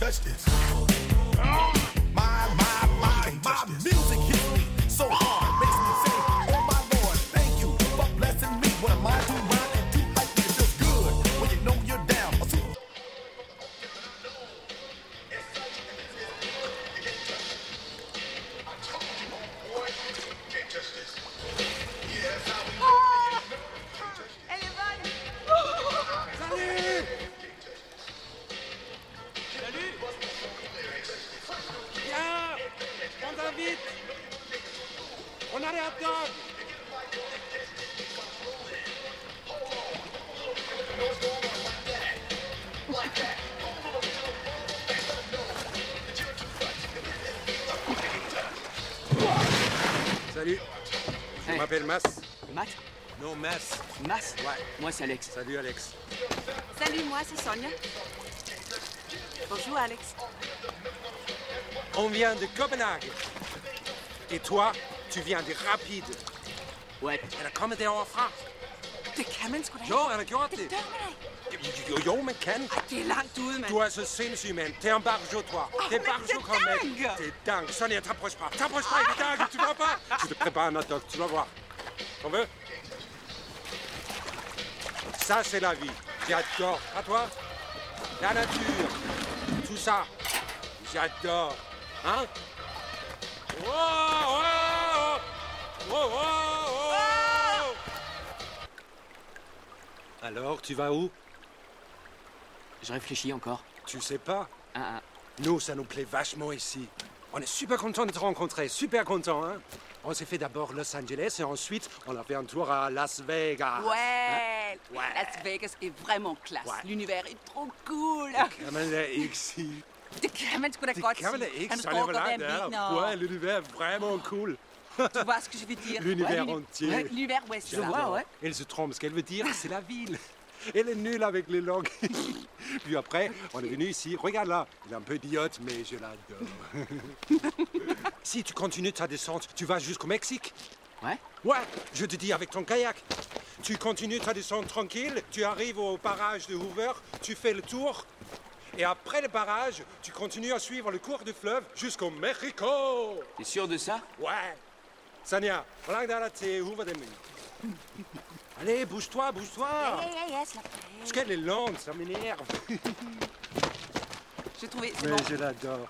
touch this. My music hits me so hard, makes me say, oh my Lord, thank you for blessing me. What am I to rhyme and do like me? It feels good when you know you're down. On a les hot dogs. Salut, je m'appelle Mas. Matt? Non, Mas. Mas? Ouais. Moi, c'est Alex. Salut, Alex. Salut, moi, c'est Sonia. Bonjour, Alex. On vient de Copenhague. Et toi, tu viens de Rapide. Ouais. Eller kommer derovre. Det kan man sgu da Jo, han har gjort det. det. Det dør man da. Jo, man kan. Ej, det er langt ude, mand. Du er så sindssyg, mand. T'es un barjo, toi. T'es men barjo det er comme mec. dingue. T'es dingue. Sonia, t'approches pas. T'approches pas, il est dingue. Tu vois pas? Je te prépare un hot dog, tu vas voir. T'en veux? Ça, c'est la vie. J'adore. À toi? La nature. Tout ça. J'adore. Hein? Wow, wow, wow, wow, wow. Alors, tu vas où? Je réfléchis encore. Tu sais pas? Ah. Nous, ça nous plaît vachement ici. On est super contents de te rencontrer, super contents, hein? On s'est fait d'abord Los Angeles et ensuite, on a fait un tour à Las Vegas. Ouais. Hein? Ouais. Las Vegas est vraiment classe. Ouais. L'univers est trop cool. Kan man da ikke sige? Det kan man sgu da Det godt kan man da sige. ikke, Han så lad råber mig hvem langt vi der. når. Ouais, l'univers est vraiment cool. Tu vois ce que je veux dire? L'univers Ouais, entier. Ouais, l'univers, ouais, c'est ça. Ouais. Elle se trompe, ce qu'elle veut dire, c'est la ville. Elle est nulle avec les langues. Puis après, on est venu ici. Regarde là, il est un peu idiote, mais je l'adore. Si tu continues ta descente, tu vas jusqu'au Mexique. Ouais? Ouais, je te dis avec ton kayak. Tu continues ta descente tranquille, tu arrives au barrage de Hoover, tu fais le tour. Et après le barrage, tu continues à suivre le cours du fleuve jusqu'au Mexico. T'es sûr de ça? Ouais. Sanya, belangrijk daar dat Hoover de Ming. Allez, bouge-toi, bouge-toi. Yes, là. Parce qu'elle est lente, ça m'énerve. J'ai trouvé, c'est Mais bon. je l'adore.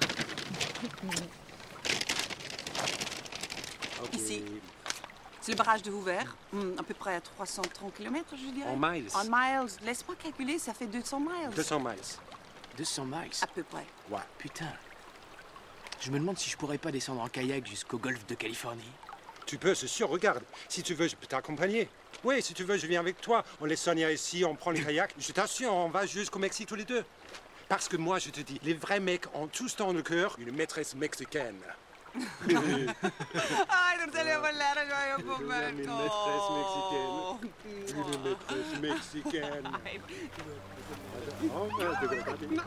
Ok. Ici. C'est le barrage de Hoover, à peu près à 330 km, je dirais. En miles. En miles. Laisse-moi calculer, ça fait 200 miles. 200 miles. 200 miles? À peu près. Ouais. Putain. Je me demande si je pourrais pas descendre en kayak jusqu'au golfe de Californie. Tu peux, c'est sûr, regarde. Si tu veux, je peux t'accompagner. Oui, si tu veux, je viens avec toi. On laisse Sonia ici, on prend le kayak. Je t'assure, on va jusqu'au Mexique tous les deux. Parce que moi, je te dis, les vrais mecs ont tous dans le cœur une maîtresse mexicaine. Ay, non te le voy a lære at gøre på, mand. Une maîtresse mexicaine. Une maîtresse mexicaine. Oh, merde,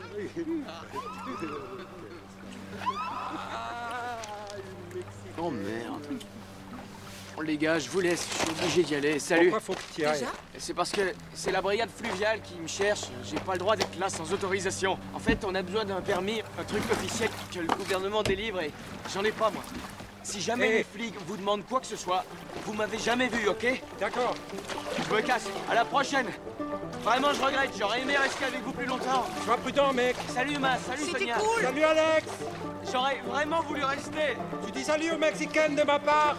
Oh merde. Bon, les gars, je vous laisse, je suis obligé d'y aller. Salut. Pourquoi faut que tu y ailles? Déjà? C'est parce que c'est la brigade fluviale qui me cherche. J'ai pas le droit d'être là sans autorisation. En fait, on a besoin d'un permis, un truc officiel que le gouvernement délivre et j'en ai pas, moi. Si jamais Hey. les flics vous demandent quoi que ce soit, vous m'avez jamais vu, ok? D'accord. Je me casse. À la prochaine. Vraiment, je regrette. J'aurais aimé rester avec vous plus longtemps. Sois prudent, mec. Salut, Ma. Salut, C'était Sonia. cool. Salut, Alex. J'aurais vraiment voulu rester. Tu dis salut aux Mexicaines de ma part.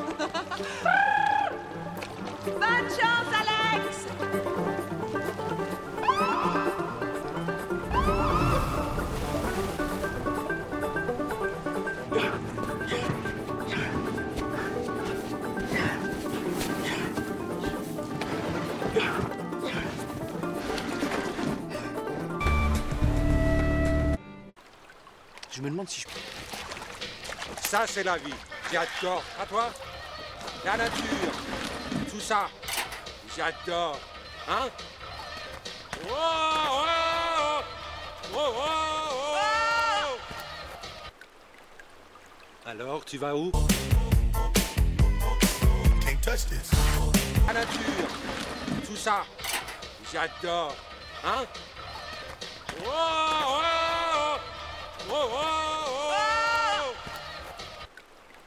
Bonne chance, Alex! Je me demande si je peux... Ça, c'est la vie. J'adore. À toi? La nature. Tout ça. J'adore. Hein? Wow, wow, wow, wow, wow. Alors, tu vas où? Can't touch this. La nature. Tout ça. J'adore. Hein?